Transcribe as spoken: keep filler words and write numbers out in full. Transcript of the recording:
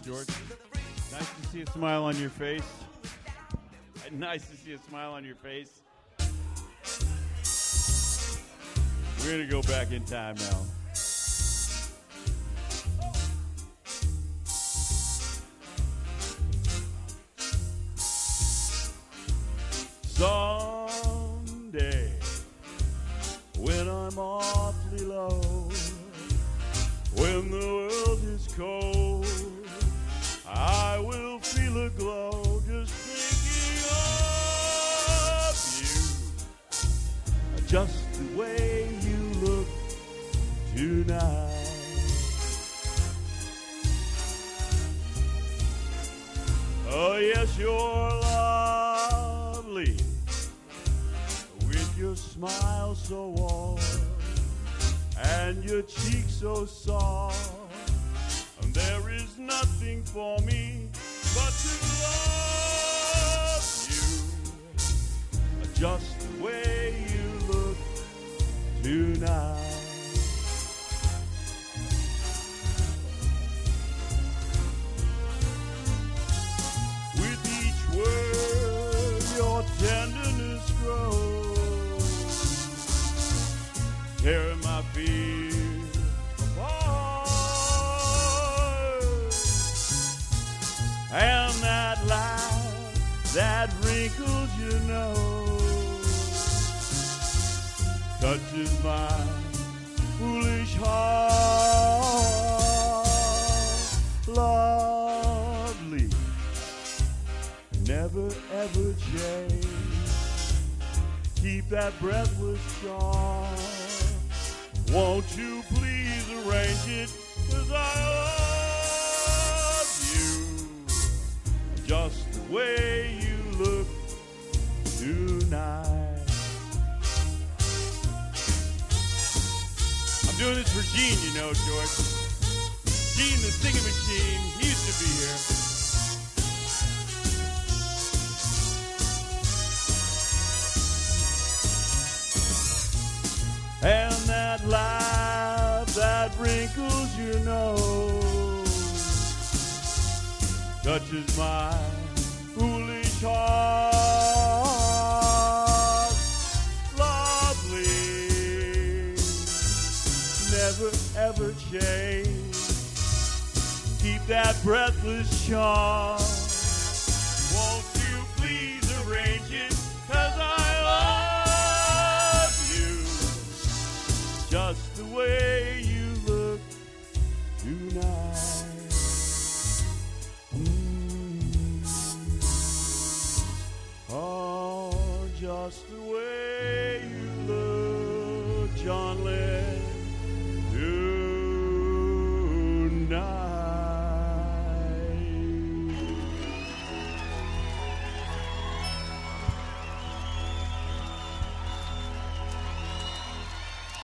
George. Nice to see a smile on your face. Nice to see a smile on your face. We're going to go back in time now. Someday, when I'm awfully low, when the world is cold, I will feel a glow just thinking of you, just the way you look tonight. Oh yes, you're lovely, with your smile so warm and your cheeks so soft. And there is nothing for me but to love you, just the way you look tonight. With each word your tenderness grows, tearing my fears apart. And that laugh that wrinkles your nose touches my foolish heart. Lovely, never ever change. Keep that breathless charm. Won't you please arrange it, 'cause I love you, just the way you look tonight. I'm doing this for Gene, you know, George. Gene, the singing machine, he used to be here. And that laugh that wrinkles your nose touches my foolish heart. Lovely, never ever change. Keep that breathless charm. Won't you please arrange it, 'cause I love you, just the way you look tonight. Mm. Oh, just the way you look, John Lennon, tonight.